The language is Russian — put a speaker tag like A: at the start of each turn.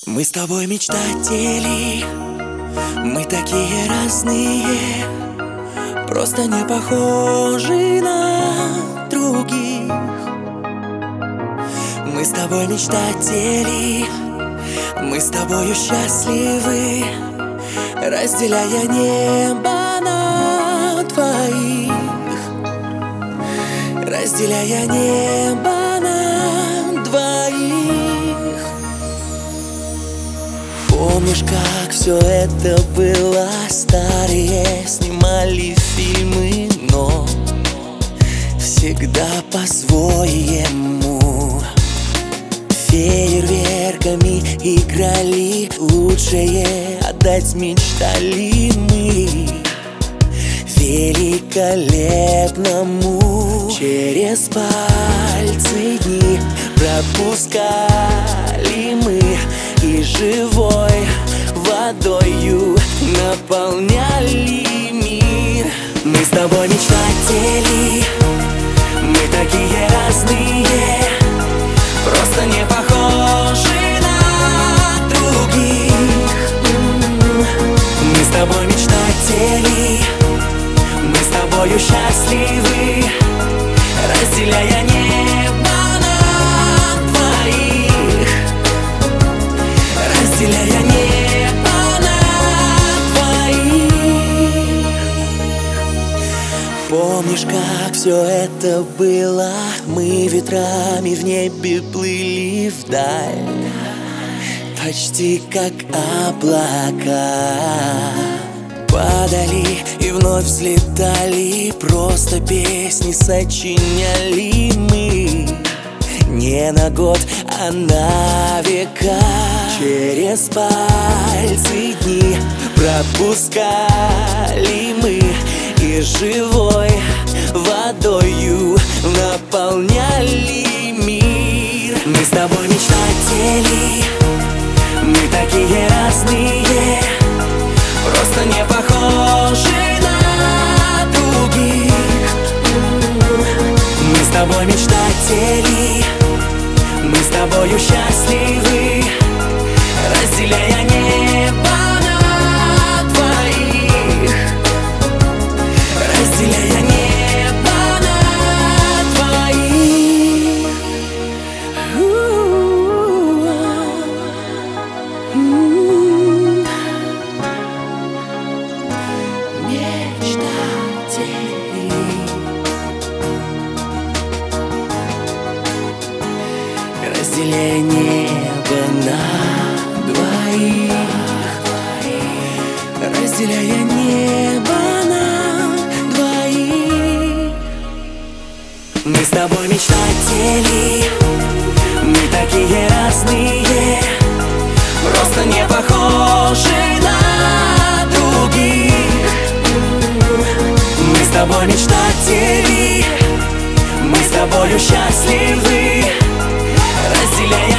A: Мы с тобой мечтатели, мы такие разные, просто не похожи на других. Мы с тобой мечтатели, мы с тобою счастливы, разделяя небо на двоих, разделяя небо на двоих. Помнишь, как все это было? Старые снимали фильмы, но всегда по-своему. Фейерверками играли, лучшее отдать мечтали мы великолепному. Через пальцы дни пропускали мы и живой водою наполняли мир. Мы с тобой мечтатели, мы такие разные, просто не похожи на других. Мы с тобой мечтатели, мы с тобою счастливы, разделяя небо на двоих, разделяя небо на двоих. Помнишь, как все это было? Мы ветрами в небе плыли вдаль, почти как облака. Падали и вновь взлетали, просто песни сочиняли мы не на год, а на века. Через пальцы дни пропускали мы и живой водою наполняли мир. Мы с тобой мечтатели, мы такие разные, просто не похожи на других. Мы с тобой мечтатели, мы с тобою счастливы, разделяя небо на двоих, разделяя небо на двоих. Мечтатели, разделяя небо на двоих, разделяя небо на двоих. Мы с тобой мечтатели, мы такие разные, просто не похожи на других. Мы с тобой мечтатели, мы с тобою счастливы, разделяя